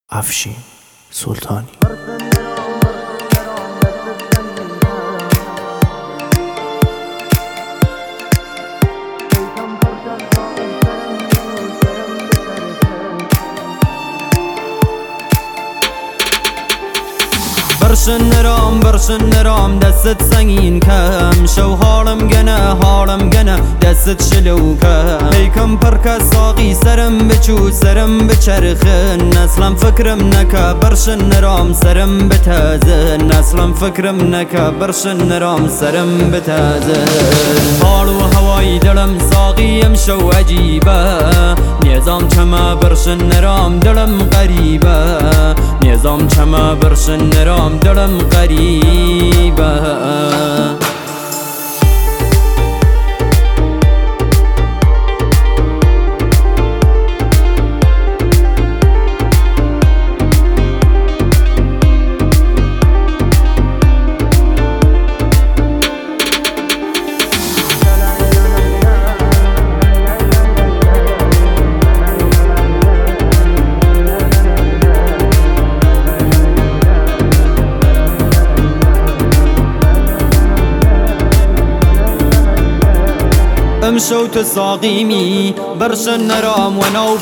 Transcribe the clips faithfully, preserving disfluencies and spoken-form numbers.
افشین سلطانی. برشن نرام برشن نرام دستت سنگین کم شو حالم گنه حالم گنه دستت شلو کم پیکم پرکه ساقی سرم بچو سرم بچرخن نسلم فکرم نکه برشن نرام سرم بتازن نسلم فکرم نکه برشن نرام سرم بتازن حال و هوای دلم ساقیم شو عجیبه نظام چما برشن نرام دلم غریبه نظام چما برشن نرام دلم غریبه امشو تساقيمي برشن نرام ونو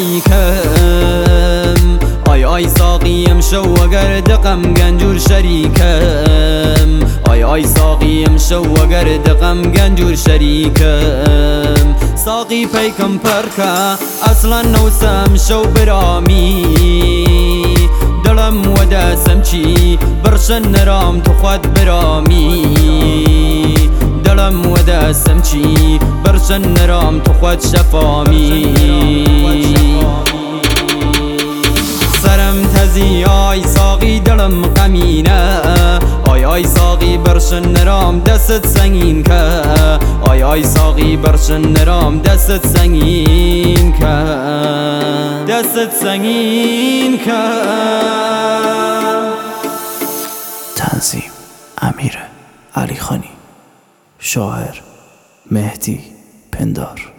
بيكم آي آي ساقي امشو وگر دقم گنجور شريكم آي آي ساقي امشو وگر دقم گنجور شريكم ساقي بيكم پركا اصلا نوسم شو برامي دلم ودسم چي برشن نرام تخواد برامي دلم و دستم چی برشن نرام تو خود شفامی سرم تزی آی ساقی دلم غمینه آی آی ساقی برشن نرام دستت سنگین که آی آی ساقی برشن نرام دستت سنگین که دستت سنگین که. تنظیم امیر علی خانی، شاعر مهدی پندار.